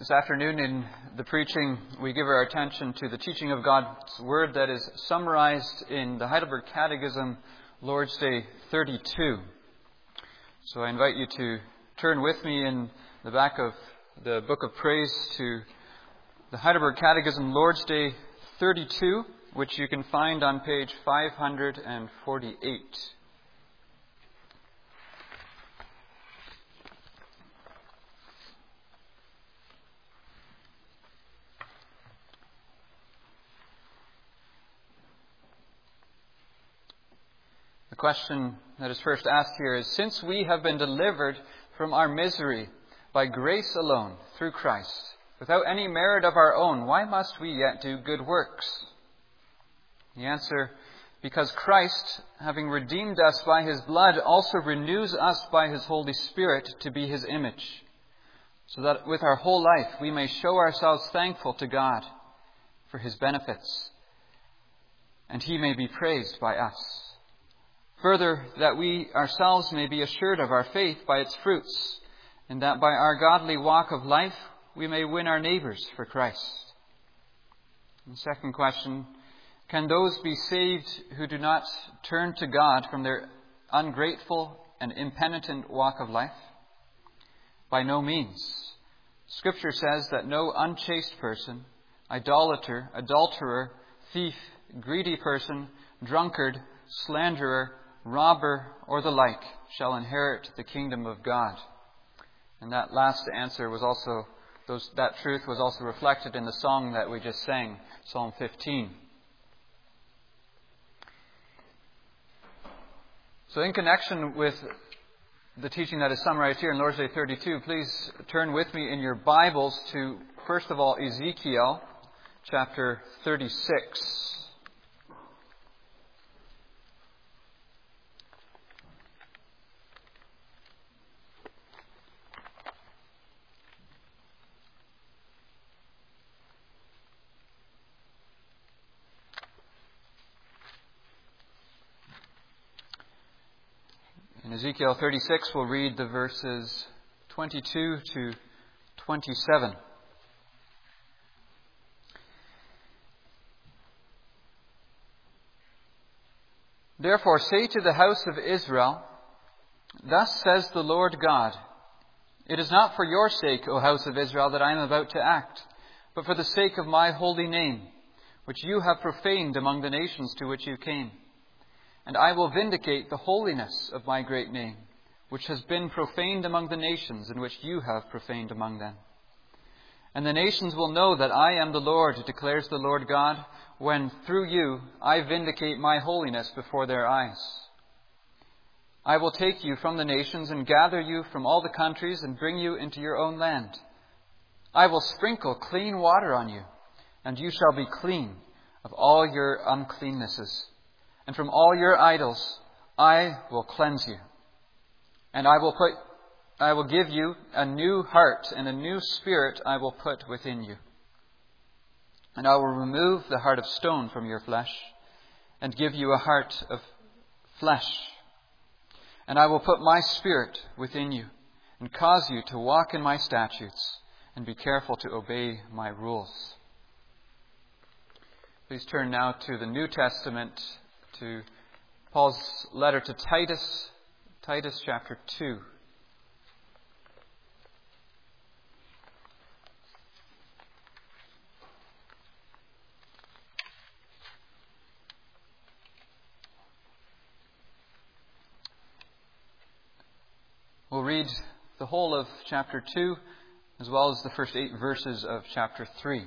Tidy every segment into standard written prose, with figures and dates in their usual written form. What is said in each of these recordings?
This afternoon in the preaching, we give our attention to the teaching of God's Word that is summarized in the Heidelberg Catechism, Lord's Day 32. So I invite you to turn with me in the back of the Book of Praise to the Heidelberg Catechism, Lord's Day 32, which you can find on page 548. The question that is first asked here is, since we have been delivered from our misery by grace alone, through Christ, without any merit of our own, why must we yet do good works? The answer, because Christ, having redeemed us by His blood, also renews us by His Holy Spirit to be His image, so that with our whole life we may show ourselves thankful to God for His benefits, and He may be praised by us. Further, that we ourselves may be assured of our faith by its fruits, and that by our godly walk of life we may win our neighbours for Christ. And the second question, can those be saved who do not turn to God from their ungrateful and impenitent walk of life? By no means. Scripture says that no unchaste person, idolater, adulterer, thief, greedy person, drunkard, slanderer, robber, or the like shall inherit the kingdom of God. And that last answer was also, that truth was also reflected in the song that we just sang, Psalm 15. So in connection with the teaching that is summarized here in Lord's Day 32, please turn with me in your Bibles to, first of all, Ezekiel chapter 36. In Ezekiel 36, we'll read the verses 22 to 27. Therefore say to the house of Israel, thus says the Lord God, it is not for your sake, O house of Israel, that I am about to act, but for the sake of my holy name, which you have profaned among the nations to which you came. And I will vindicate the holiness of my great name, which has been profaned among the nations, and which you have profaned among them. And the nations will know that I am the Lord, declares the Lord God, when through you I vindicate my holiness before their eyes. I will take you from the nations and gather you from all the countries and bring you into your own land. I will sprinkle clean water on you, and you shall be clean of all your uncleannesses. And from all your idols I will cleanse you. And I will give you a new heart, and a new spirit I will put within you. And I will remove the heart of stone from your flesh, and give you a heart of flesh. And I will put my spirit within you, and cause you to walk in my statutes, and be careful to obey my rules. Please turn now to the New Testament, to Paul's letter to Titus, Titus chapter 2. We'll read the whole of chapter 2, as well as the first 8 verses of chapter 3.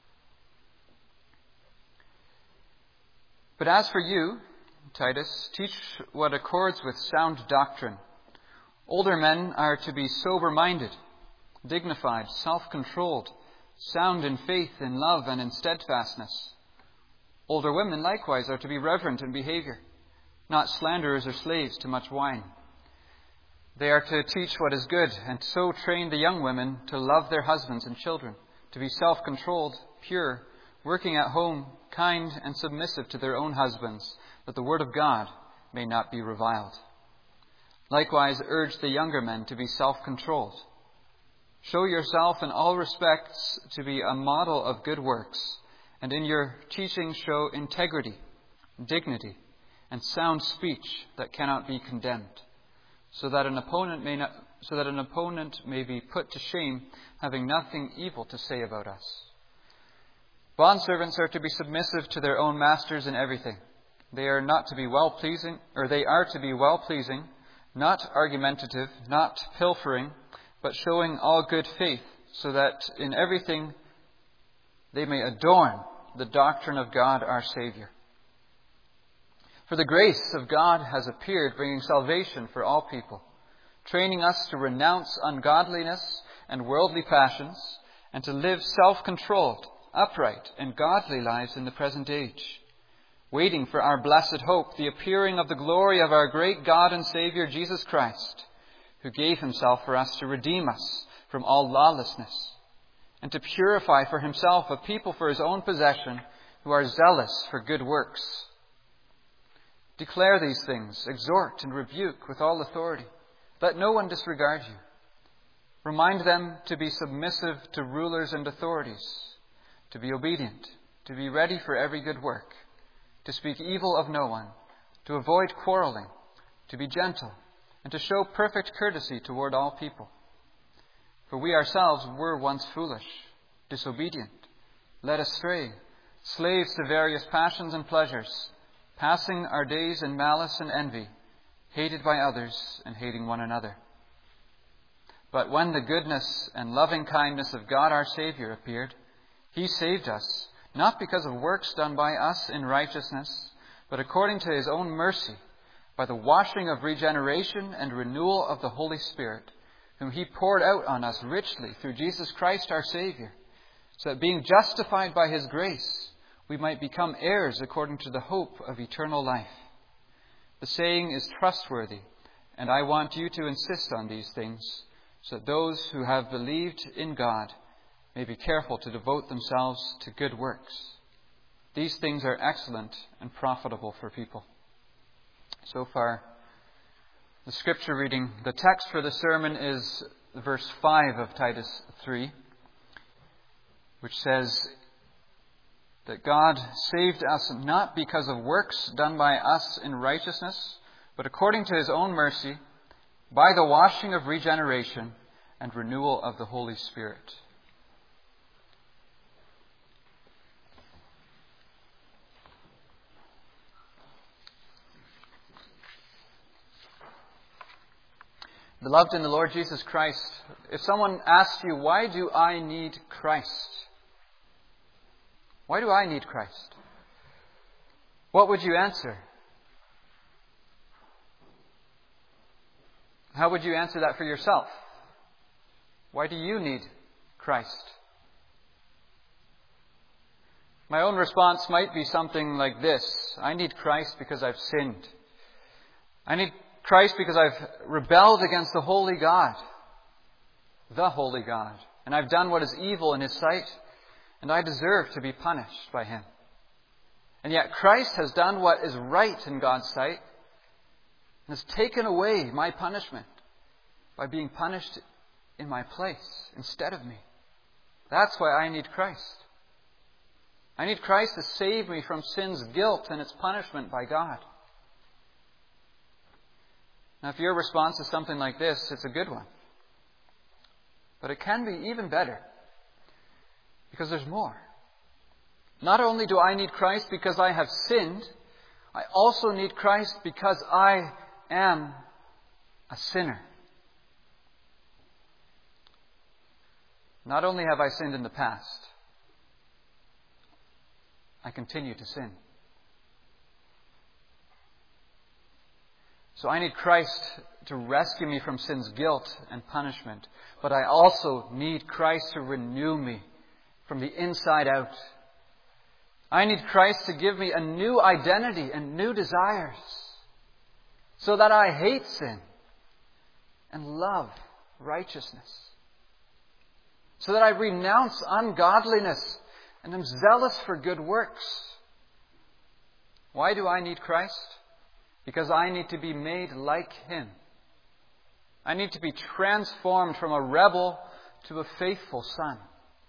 But as for you, Titus, teach what accords with sound doctrine. Older men are to be sober-minded, dignified, self-controlled, sound in faith, in love, and in steadfastness. Older women likewise are to be reverent in behavior, not slanderers or slaves to much wine. They are to teach what is good, and so train the young women to love their husbands and children, to be self-controlled, pure, working at home, kind and submissive to their own husbands, that the word of God may not be reviled. Likewise, urge the younger men to be self-controlled. Show yourself in all respects to be a model of good works, and in your teaching show integrity, dignity, and sound speech that cannot be condemned, so that an opponent may be put to shame, having nothing evil to say about us. Bondservants are to be submissive to their own masters in everything. They are to be well-pleasing, not argumentative, not pilfering, but showing all good faith, so that in everything they may adorn the doctrine of God our Savior. For the grace of God has appeared, bringing salvation for all people, training us to renounce ungodliness and worldly passions, and to live self-controlled, upright, and godly lives in the present age, waiting for our blessed hope, the appearing of the glory of our great God and Savior Jesus Christ, who gave himself for us to redeem us from all lawlessness, and to purify for himself a people for his own possession who are zealous for good works. Declare these things, exhort and rebuke with all authority. Let no one disregard you. Remind them to be submissive to rulers and authorities, to be obedient, to be ready for every good work, to speak evil of no one, to avoid quarreling, to be gentle, and to show perfect courtesy toward all people. For we ourselves were once foolish, disobedient, led astray, slaves to various passions and pleasures, passing our days in malice and envy, hated by others and hating one another. But when the goodness and loving kindness of God our Savior appeared, he saved us, not because of works done by us in righteousness, but according to his own mercy, by the washing of regeneration and renewal of the Holy Spirit, whom he poured out on us richly through Jesus Christ our Savior, so that being justified by his grace, we might become heirs according to the hope of eternal life. The saying is trustworthy, and I want you to insist on these things, so that those who have believed in God may be careful to devote themselves to good works. These things are excellent and profitable for people. So far, the scripture reading. The text for the sermon is verse 5 of Titus 3, which says that God saved us not because of works done by us in righteousness, but according to his own mercy, by the washing of regeneration and renewal of the Holy Spirit. Beloved in the Lord Jesus Christ, if someone asks you, why do I need Christ? Why do I need Christ? What would you answer? How would you answer that for yourself? Why do you need Christ? My own response might be something like this. I need Christ because I've sinned. I need Christ because I've rebelled against the holy God. And I've done what is evil in his sight, and I deserve to be punished by him. And yet Christ has done what is right in God's sight, and has taken away my punishment by being punished in my place instead of me. That's why I need Christ. I need Christ to save me from sin's guilt and its punishment by God. Now, if your response is something like this, it's a good one. But it can be even better, because there's more. Not only do I need Christ because I have sinned, I also need Christ because I am a sinner. Not only have I sinned in the past, I continue to sin. So I need Christ to rescue me from sin's guilt and punishment. But I also need Christ to renew me from the inside out. I need Christ to give me a new identity and new desires, so that I hate sin and love righteousness. So that I renounce ungodliness and am zealous for good works. Why do I need Christ? Because I need to be made like him. I need to be transformed from a rebel to a faithful son.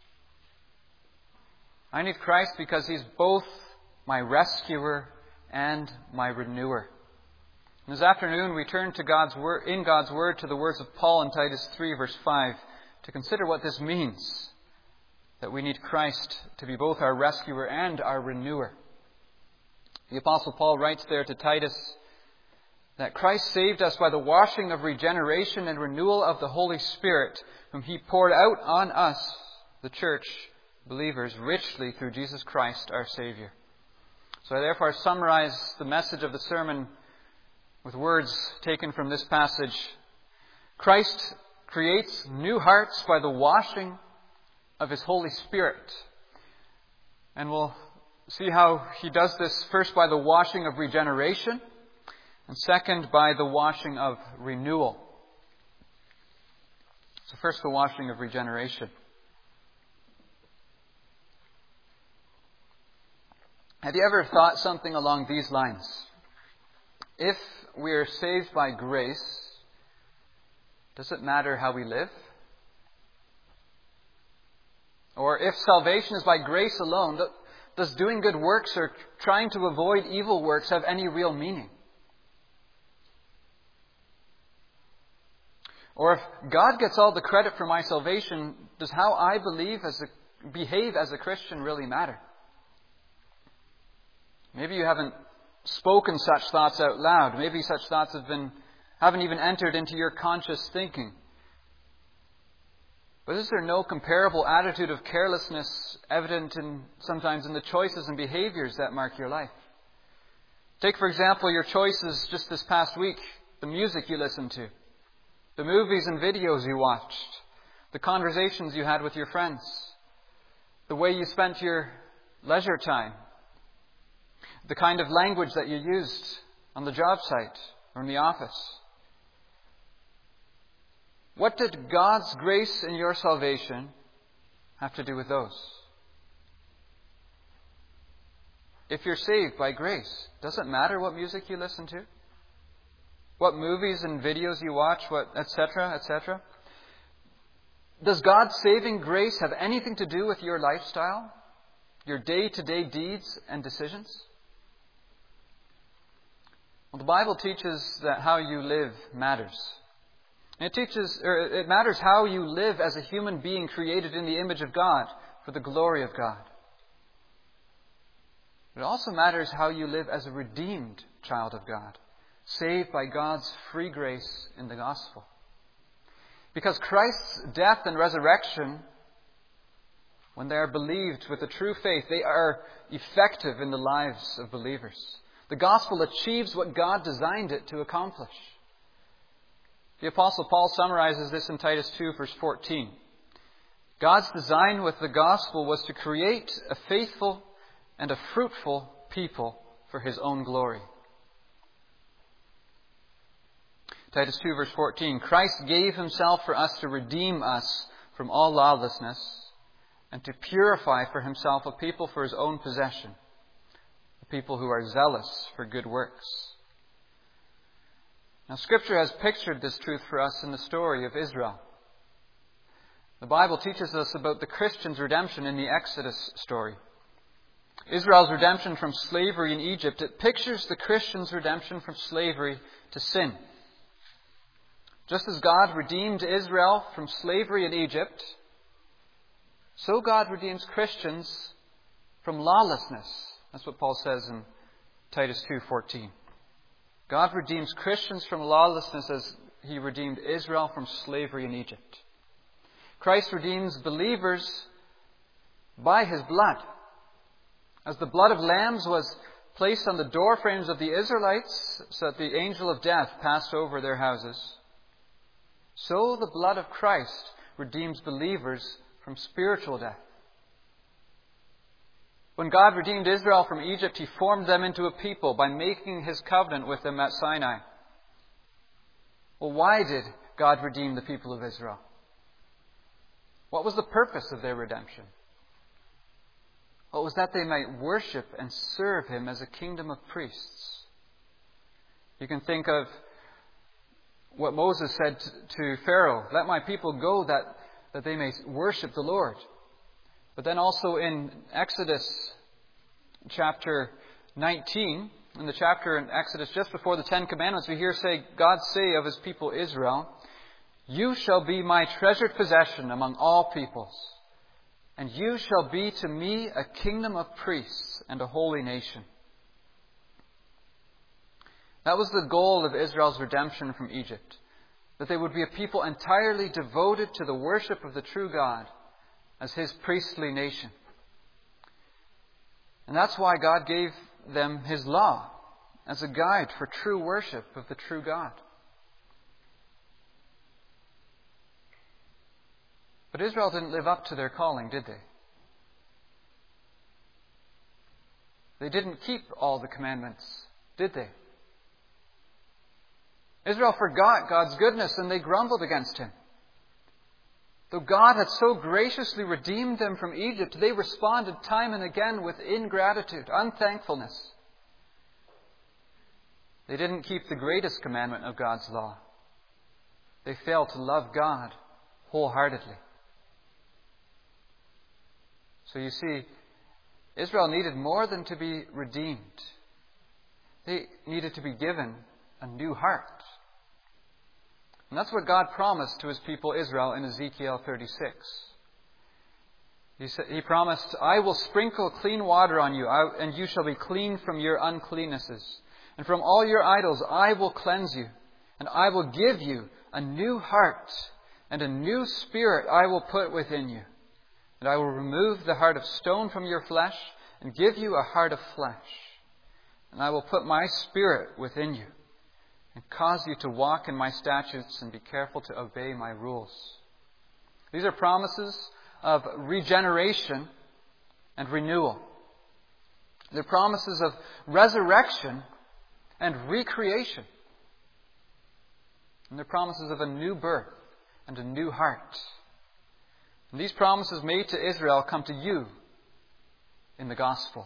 I need Christ because He's both my rescuer and my renewer. And this afternoon we turn to God's Word to the words of Paul in Titus 3 verse 5 to consider what this means, that we need Christ to be both our rescuer and our renewer. The Apostle Paul writes there to Titus that Christ saved us by the washing of regeneration and renewal of the Holy Spirit, whom He poured out on us, the church, believers, richly through Jesus Christ our Savior. So I therefore summarize the message of the sermon with words taken from this passage. Christ creates new hearts by the washing of His Holy Spirit. And we'll see how He does this first by the washing of regeneration, and second by the washing of renewal. So first the washing of regeneration. Have you ever thought something along these lines? If we are saved by grace, does it matter how we live? Or if salvation is by grace alone, does doing good works or trying to avoid evil works have any real meaning? Or if God gets all the credit for my salvation, does how I behave as a Christian really matter? Maybe you haven't spoken such thoughts out loud. Maybe such thoughts haven't even entered into your conscious thinking. But is there no comparable attitude of carelessness evident sometimes in the choices and behaviors that mark your life? Take, for example, your choices just this past week, the music you listened to, the movies and videos you watched, the conversations you had with your friends, the way you spent your leisure time, the kind of language that you used on the job site or in the office. What did God's grace in your salvation have to do with those? If you're saved by grace, does it matter what music you listen to? What movies and videos you watch, etc., etc.? Does God's saving grace have anything to do with your lifestyle, your day-to-day deeds and decisions? Well, the Bible teaches that how you live matters. It matters how you live as a human being created in the image of God for the glory of God. It also matters how you live as a redeemed child of God, saved by God's free grace in the gospel. Because Christ's death and resurrection, when they are believed with a true faith, they are effective in the lives of believers. The gospel achieves what God designed it to accomplish. The Apostle Paul summarizes this in Titus 2, verse 14. God's design with the gospel was to create a faithful and a fruitful people for His own glory. Titus 2, verse 14. Christ gave Himself for us to redeem us from all lawlessness and to purify for Himself a people for His own possession, a people who are zealous for good works. Now, Scripture has pictured this truth for us in the story of Israel. The Bible teaches us about the Christian's redemption in the Exodus story. Israel's redemption from slavery in Egypt, it pictures the Christian's redemption from slavery to sin. Just as God redeemed Israel from slavery in Egypt, so God redeems Christians from lawlessness. That's what Paul says in Titus 2:14. God redeems Christians from lawlessness as He redeemed Israel from slavery in Egypt. Christ redeems believers by His blood. As the blood of lambs was placed on the doorframes of the Israelites so that the angel of death passed over their houses, so the blood of Christ redeems believers from spiritual death. When God redeemed Israel from Egypt, He formed them into a people by making His covenant with them at Sinai. Well, why did God redeem the people of Israel? What was the purpose of their redemption? Well, it was that they might worship and serve Him as a kingdom of priests. You can think of what Moses said to Pharaoh, "Let my people go that that they may worship the Lord. But then also in Exodus chapter 19, in the chapter in Exodus just before the Ten Commandments, we hear God say of His people Israel, "You shall be my treasured possession among all peoples, and you shall be to me a kingdom of priests and a holy nation." That was the goal of Israel's redemption from Egypt, that they would be a people entirely devoted to the worship of the true God as His priestly nation. And that's why God gave them His law as a guide for true worship of the true God. But Israel didn't live up to their calling, did they? They didn't keep all the commandments, did they? Israel forgot God's goodness and they grumbled against Him. Though God had so graciously redeemed them from Egypt, they responded time and again with ingratitude, unthankfulness. They didn't keep the greatest commandment of God's law. They failed to love God wholeheartedly. So you see, Israel needed more than to be redeemed. They needed to be given a new heart. And that's what God promised to His people Israel in Ezekiel 36. He promised, "I will sprinkle clean water on you, and you shall be clean from your uncleannesses. And from all your idols I will cleanse you, and I will give you a new heart, and a new spirit I will put within you. And I will remove the heart of stone from your flesh, and give you a heart of flesh. And I will put my Spirit within you, and cause you to walk in my statutes and be careful to obey my rules." These are promises of regeneration and renewal. They're promises of resurrection and recreation. And they're promises of a new birth and a new heart. And these promises made to Israel come to you in the gospel.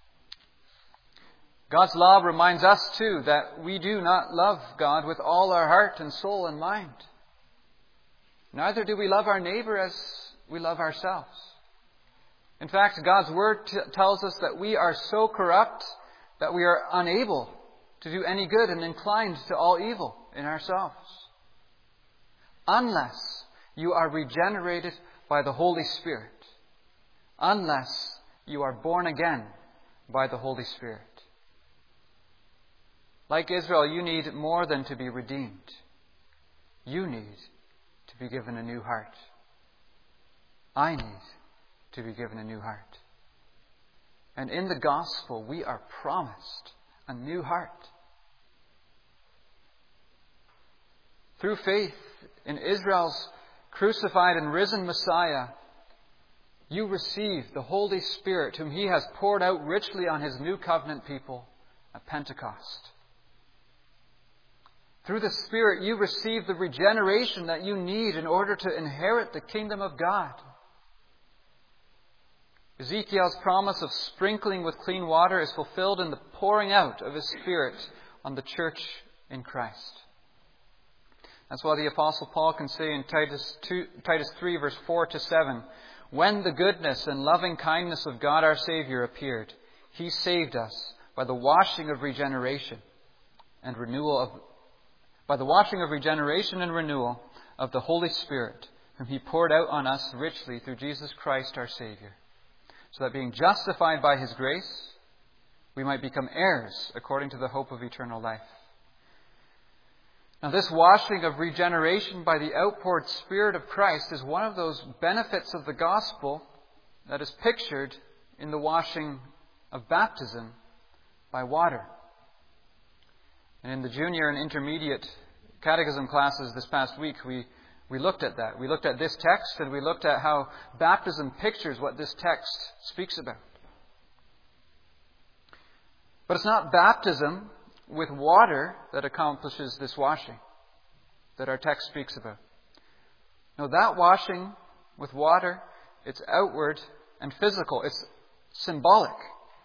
God's law reminds us too that we do not love God with all our heart and soul and mind. Neither do we love our neighbor as we love ourselves. In fact, God's Word tells us that we are so corrupt that we are unable to do any good and inclined to all evil in ourselves. Unless you are regenerated by the Holy Spirit. Unless you are born again by the Holy Spirit. Like Israel, you need more than to be redeemed. You need to be given a new heart. I need to be given a new heart. And in the gospel, we are promised a new heart. Through faith in Israel's crucified and risen Messiah, you receive the Holy Spirit whom He has poured out richly on His new covenant people at Pentecost. Through the Spirit, you receive the regeneration that you need in order to inherit the kingdom of God. Ezekiel's promise of sprinkling with clean water is fulfilled in the pouring out of His Spirit on the church in Christ. That's why the Apostle Paul can say in Titus 3, verse 4 to 7, "When the goodness and loving kindness of God our Savior appeared, He saved us by the washing of regeneration and renewal of the Holy Spirit, whom He poured out on us richly through Jesus Christ our Savior, so that being justified by His grace, we might become heirs according to the hope of eternal life." Now, this washing of regeneration by the outpoured Spirit of Christ is one of those benefits of the gospel that is pictured in the washing of baptism by water. And in the junior and intermediate catechism classes this past week, we looked at that. We looked at this text and we looked at how baptism pictures what this text speaks about. But it's not baptism with water that accomplishes this washing that our text speaks about. No, that washing with water, it's outward and physical. It's symbolic.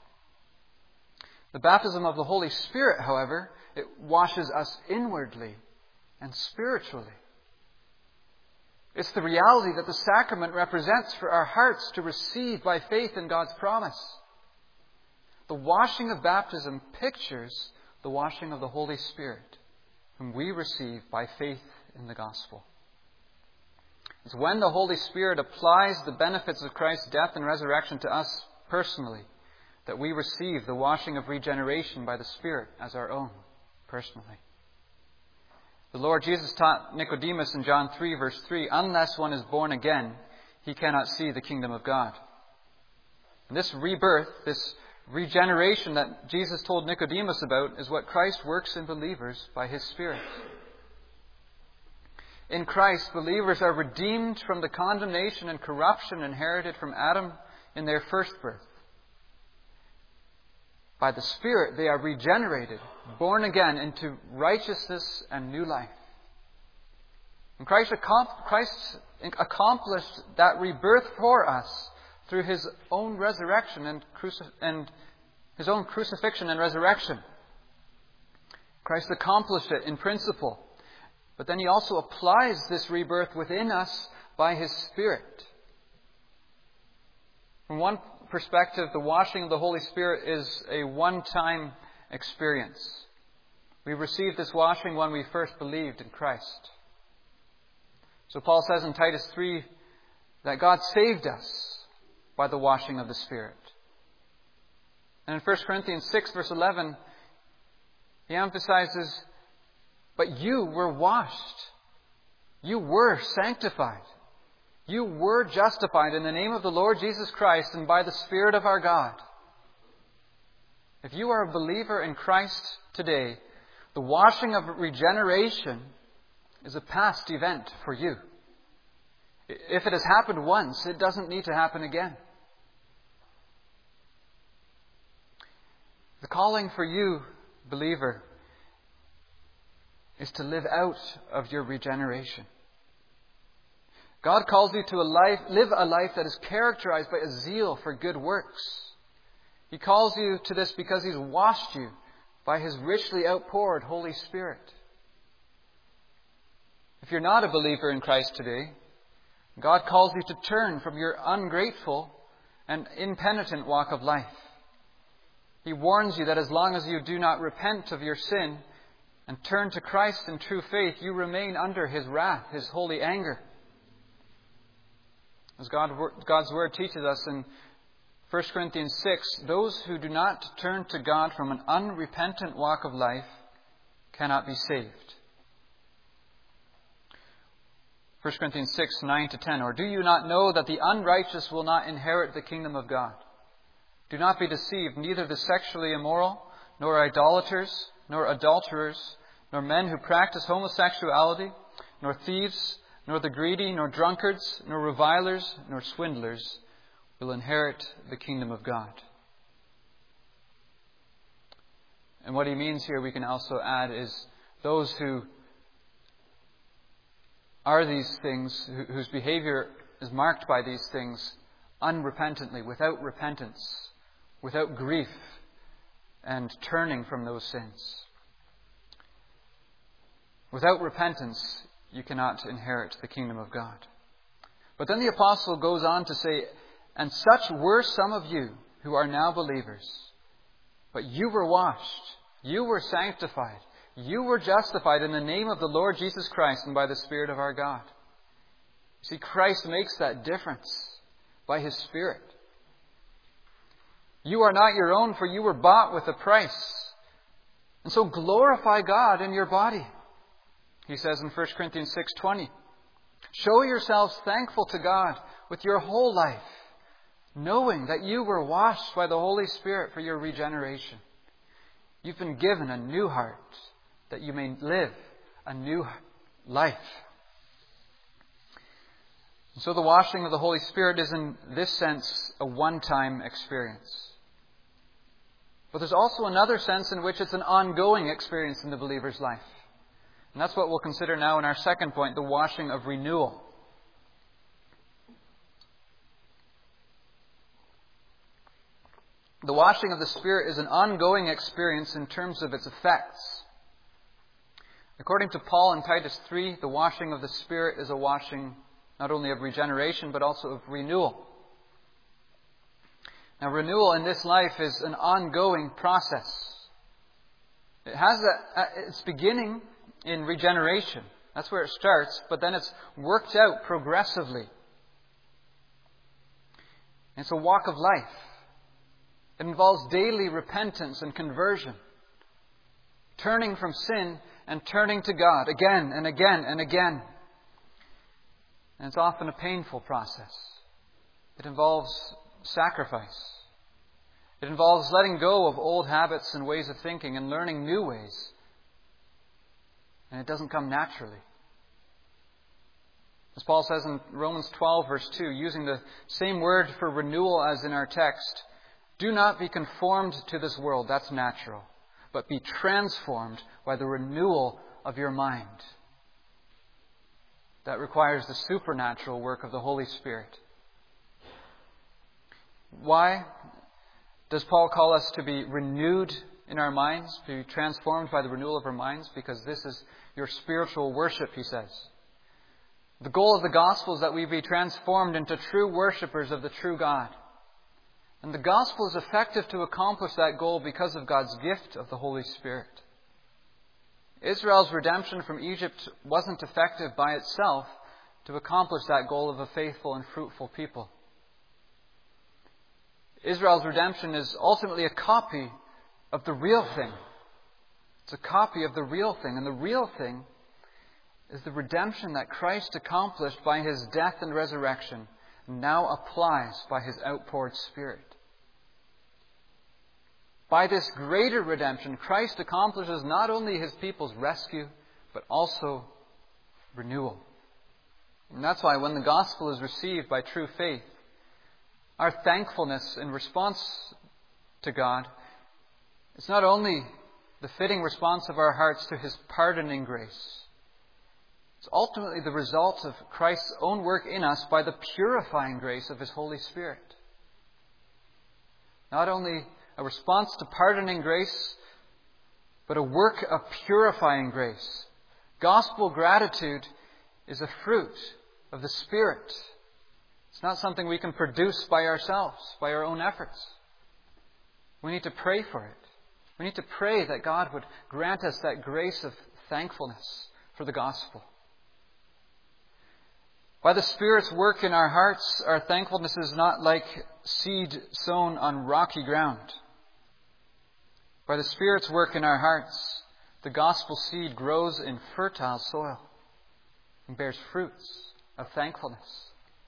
The baptism of the Holy Spirit, however, it washes us inwardly and spiritually. It's the reality that the sacrament represents for our hearts to receive by faith in God's promise. The washing of baptism pictures the washing of the Holy Spirit, whom we receive by faith in the gospel. It's when the Holy Spirit applies the benefits of Christ's death and resurrection to us personally that we receive the washing of regeneration by the Spirit as our own personally. The Lord Jesus taught Nicodemus in John 3 verse 3, "Unless one is born again, he cannot see the kingdom of God." And this rebirth, this regeneration that Jesus told Nicodemus about is what Christ works in believers by His Spirit. In Christ, believers are redeemed from the condemnation and corruption inherited from Adam in their first birth. By the Spirit, they are regenerated, born again into righteousness and new life. And Christ accomplished that rebirth for us through His own resurrection and His own crucifixion and resurrection. Christ accomplished it in principle. But then He also applies this rebirth within us by His Spirit. From one perspective, the washing of the Holy Spirit is a one-time experience. We received this washing when we first believed in Christ. So Paul says in Titus 3 that God saved us by the washing of the Spirit. And in 1 Corinthians 6 verse 11, he emphasizes, "But you were washed. You were sanctified. You were justified in the name of the Lord Jesus Christ and by the Spirit of our God." If you are a believer in Christ today, the washing of regeneration is a past event for you. If it has happened once, it doesn't need to happen again. The calling for you, believer, is to live out of your regeneration. God calls you to live a life that is characterized by a zeal for good works. He calls you to this because He's washed you by His richly outpoured Holy Spirit. If you're not a believer in Christ today, God calls you to turn from your ungrateful and impenitent walk of life. He warns you that as long as you do not repent of your sin and turn to Christ in true faith, you remain under His wrath, His holy anger. As God's Word teaches us in 1 Corinthians 6, those who do not turn to God from an unrepentant walk of life cannot be saved. 1 Corinthians 6, 9-10, "Or do you not know that the unrighteous will not inherit the kingdom of God? Do not be deceived, neither the sexually immoral, nor idolaters, nor adulterers, nor men who practice homosexuality, nor thieves, nor the greedy, nor drunkards, nor revilers, nor swindlers will inherit the kingdom of God." And what he means here, we can also add, is those who are these things, whose behavior is marked by these things unrepentantly, without repentance, without grief, and turning from those sins. Without repentance, you cannot inherit the kingdom of God. But then the apostle goes on to say, "And such were some of you who are now believers. But you were washed, you were sanctified, you were justified in the name of the Lord Jesus Christ and by the Spirit of our God." See, Christ makes that difference by His Spirit. You are not your own, for you were bought with a price. And so glorify God in your body. He says in 1 Corinthians 6:20, "Show yourselves thankful to God with your whole life, knowing that you were washed by the Holy Spirit for your regeneration. You've been given a new heart, that you may live a new life." And so the washing of the Holy Spirit is in this sense a one-time experience. But there's also another sense in which it's an ongoing experience in the believer's life. And that's what we'll consider now in our second point, the washing of renewal. The washing of the Spirit is an ongoing experience in terms of its effects. According to Paul in Titus 3, the washing of the Spirit is a washing not only of regeneration, but also of renewal. Now, renewal in this life is an ongoing process. It has its beginning in regeneration. That's where it starts, but then it's worked out progressively. It's a walk of life. It involves daily repentance and conversion, turning from sin and turning to God again and again and again. And it's often a painful process. It involves sacrifice. It involves letting go of old habits and ways of thinking and learning new ways. And it doesn't come naturally. As Paul says in Romans 12, verse 2, using the same word for renewal as in our text, do not be conformed to this world, that's natural, but be transformed by the renewal of your mind. That requires the supernatural work of the Holy Spirit. Why does Paul call us to be renewed in our minds, to be transformed by the renewal of our minds? Because this is your spiritual worship, he says. The goal of the gospel is that we be transformed into true worshippers of the true God. And the gospel is effective to accomplish that goal because of God's gift of the Holy Spirit. Israel's redemption from Egypt wasn't effective by itself to accomplish that goal of a faithful and fruitful people. Israel's redemption is ultimately a copy of the real thing. It's a copy of the real thing. And the real thing is the redemption that Christ accomplished by His death and resurrection now applies by His outpoured Spirit. By this greater redemption, Christ accomplishes not only His people's rescue, but also renewal. And that's why when the gospel is received by true faith, our thankfulness in response to God is not only the fitting response of our hearts to His pardoning grace, it's ultimately the result of Christ's own work in us by the purifying grace of His Holy Spirit. Not only a response to pardoning grace, but a work of purifying grace. Gospel gratitude is a fruit of the Spirit. It's not something we can produce by ourselves, by our own efforts. We need to pray for it. We need to pray that God would grant us that grace of thankfulness for the gospel. By the Spirit's work in our hearts, our thankfulness is not like seed sown on rocky ground. By the Spirit's work in our hearts, the gospel seed grows in fertile soil and bears fruits of thankfulness.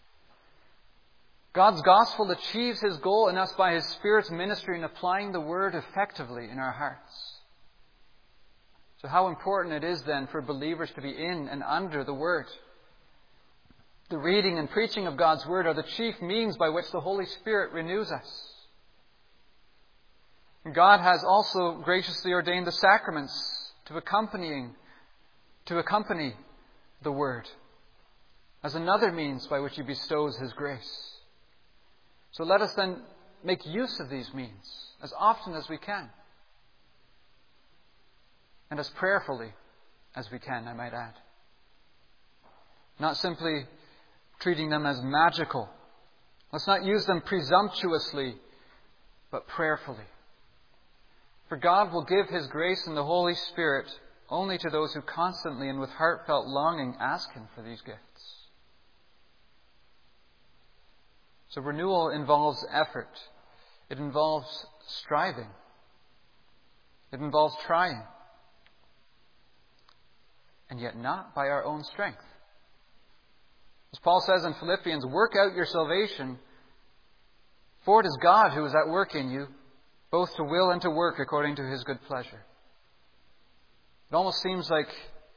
God's gospel achieves His goal in us by His Spirit's ministry in applying the Word effectively in our hearts. So how important it is then for believers to be in and under the Word. The reading and preaching of God's Word are the chief means by which the Holy Spirit renews us. God has also graciously ordained the sacraments to accompany the Word as another means by which He bestows His grace. So let us then make use of these means as often as we can. And as prayerfully as we can, I might add. Not simply treating them as magical. Let's not use them presumptuously, but prayerfully. For God will give His grace and the Holy Spirit only to those who constantly and with heartfelt longing ask Him for these gifts. So renewal involves effort. It involves striving. It involves trying. And yet not by our own strength. As Paul says in Philippians, work out your salvation, for it is God who is at work in you, both to will and to work according to His good pleasure. It almost seems like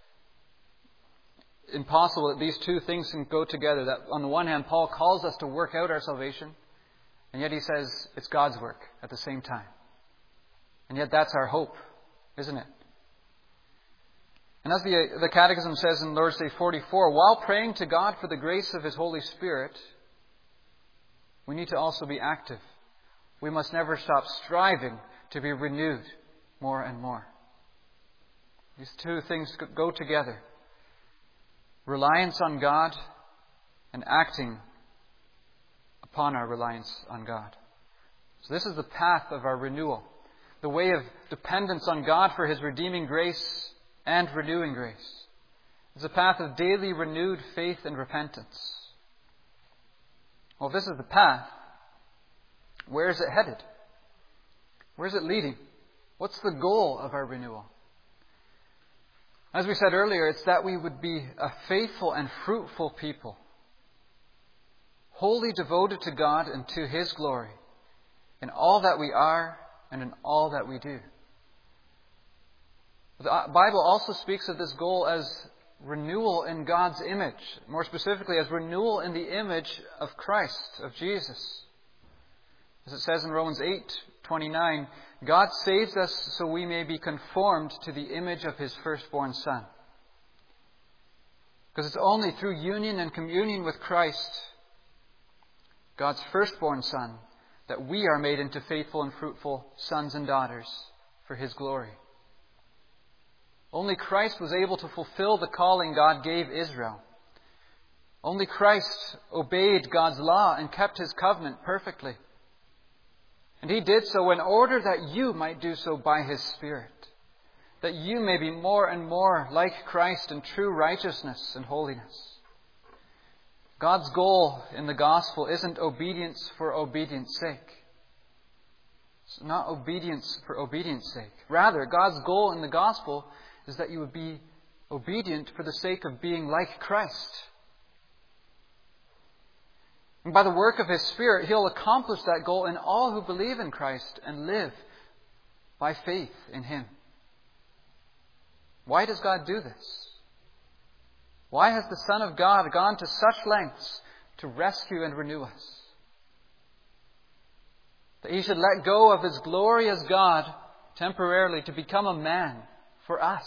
impossible that these two things can go together. That on the one hand, Paul calls us to work out our salvation, and yet he says it's God's work at the same time. And yet that's our hope, isn't it? And as the Catechism says in Lord's Day 44, while praying to God for the grace of His Holy Spirit, we need to also be active. We must never stop striving to be renewed more and more. These two things go together. Reliance on God and acting upon our reliance on God. So this is the path of our renewal, the way of dependence on God for His redeeming grace and renewing grace. It's a path of daily renewed faith and repentance. Well, if this is the path, where is it headed? Where is it leading? What's the goal of our renewal? As we said earlier, it's that we would be a faithful and fruitful people, wholly devoted to God and to His glory, in all that we are and in all that we do. The Bible also speaks of this goal as renewal in God's image, more specifically as renewal in the image of Christ, of Jesus. As it says in Romans 8:29, God saves us so we may be conformed to the image of His firstborn Son. Because it's only through union and communion with Christ, God's firstborn Son, that we are made into faithful and fruitful sons and daughters for His glory. Only Christ was able to fulfill the calling God gave Israel. Only Christ obeyed God's law and kept His covenant perfectly. And He did so in order that you might do so by His Spirit, that you may be more and more like Christ in true righteousness and holiness. God's goal in the gospel isn't obedience for obedience sake. It's not obedience for obedience sake. Rather, God's goal in the gospel is that you would be obedient for the sake of being like Christ. And by the work of His Spirit, He'll accomplish that goal in all who believe in Christ and live by faith in Him. Why does God do this? Why has the Son of God gone to such lengths to rescue and renew us? That He should let go of His glory as God temporarily to become a man for us.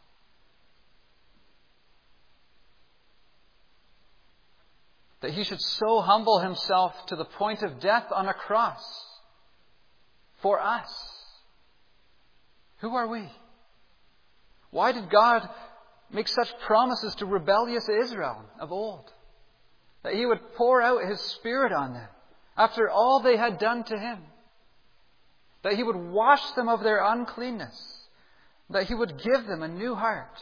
That He should so humble Himself to the point of death on a cross for us. Who are we? Why did God make such promises to rebellious Israel of old? That He would pour out His Spirit on them after all they had done to Him. That He would wash them of their uncleanness. That He would give them a new heart.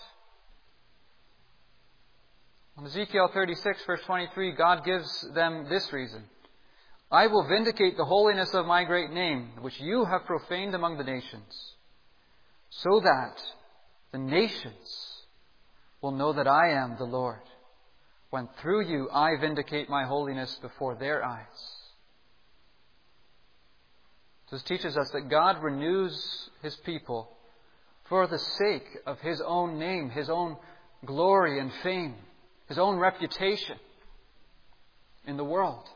In Ezekiel 36, verse 23, God gives them this reason. I will vindicate the holiness of my great name, which you have profaned among the nations, so that the nations will know that I am the Lord, when through you I vindicate my holiness before their eyes. This teaches us that God renews His people for the sake of His own name, His own glory and fame, His own reputation in the world.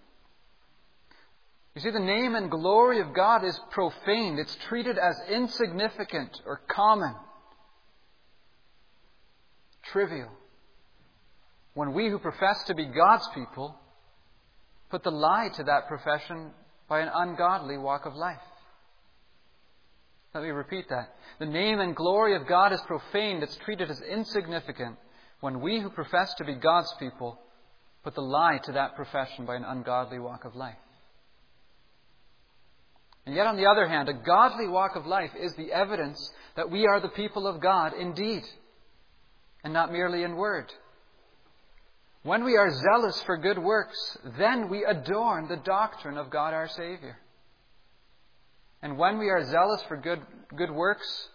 You see, the name and glory of God is profaned. It's treated as insignificant or common, trivial, when we who profess to be God's people put the lie to that profession by an ungodly walk of life. Let me repeat that. The name and glory of God is profaned. It's treated as insignificant when we who profess to be God's people put the lie to that profession by an ungodly walk of life. And yet, on the other hand, a godly walk of life is the evidence that we are the people of God indeed, and not merely in word. When we are zealous for good works, then we adorn the doctrine of God our Savior. And when we are zealous for good works,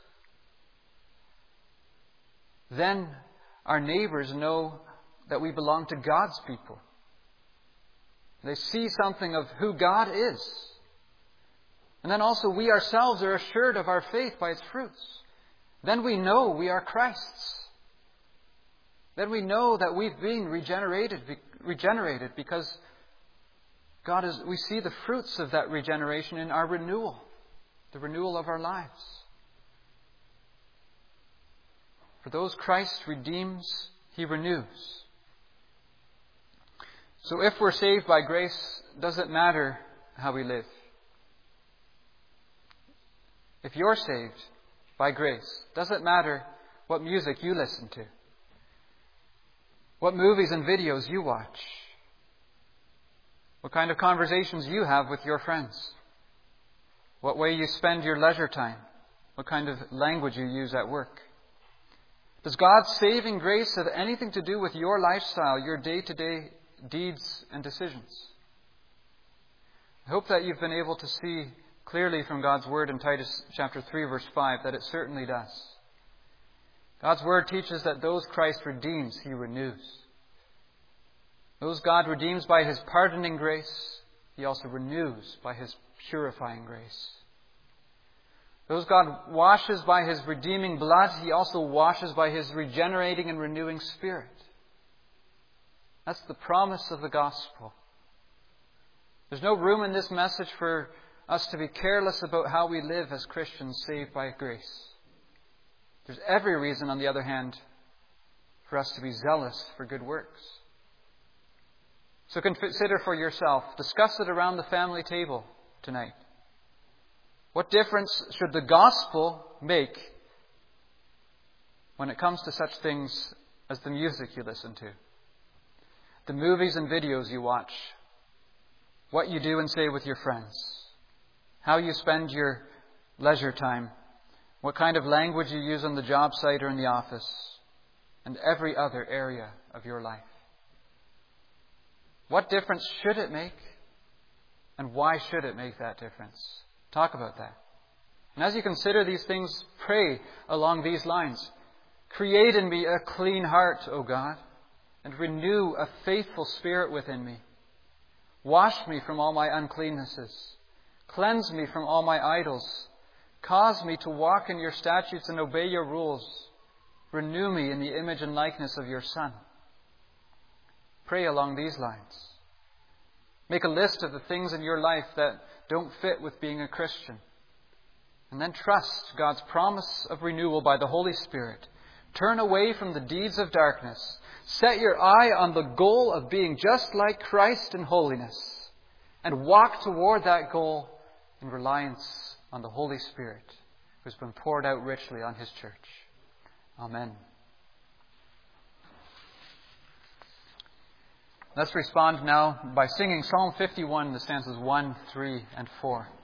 then our neighbors know that we belong to God's people. They see something of who God is. And then also we ourselves are assured of our faith by its fruits. Then we know we are Christ's. Then we know that we've been regenerated because we see the fruits of that regeneration in our renewal, the renewal of our lives. For those Christ redeems, He renews. So if we're saved by grace, does it matter how we live? If you're saved by grace, does it matter what music you listen to? What movies and videos you watch. What kind of conversations you have with your friends. What way you spend your leisure time. What kind of language you use at work. Does God's saving grace have anything to do with your lifestyle, your day-to-day deeds and decisions? I hope that you've been able to see clearly from God's Word in Titus chapter 3, verse 5, that it certainly does. God's Word teaches that those Christ redeems, He renews. Those God redeems by His pardoning grace, He also renews by His purifying grace. Those God washes by His redeeming blood, He also washes by His regenerating and renewing Spirit. That's the promise of the gospel. There's no room in this message for us to be careless about how we live as Christians saved by grace. There's every reason, on the other hand, for us to be zealous for good works. So consider for yourself. Discuss it around the family table tonight. What difference should the gospel make when it comes to such things as the music you listen to, the movies and videos you watch, what you do and say with your friends, how you spend your leisure time, what kind of language you use on the job site or in the office, and every other area of your life? What difference should it make? And why should it make that difference? Talk about that. And as you consider these things, pray along these lines. Create in me a clean heart, O God, and renew a faithful spirit within me. Wash me from all my uncleannesses. Cleanse me from all my idols. Cause me to walk in your statutes and obey your rules. Renew me in the image and likeness of your Son. Pray along these lines. Make a list of the things in your life that don't fit with being a Christian. And then trust God's promise of renewal by the Holy Spirit. Turn away from the deeds of darkness. Set your eye on the goal of being just like Christ in holiness. And walk toward that goal in reliance on the Holy Spirit, who's been poured out richly on His church. Amen. Let's respond now by singing Psalm 51, the stanzas 1, 3, and 4.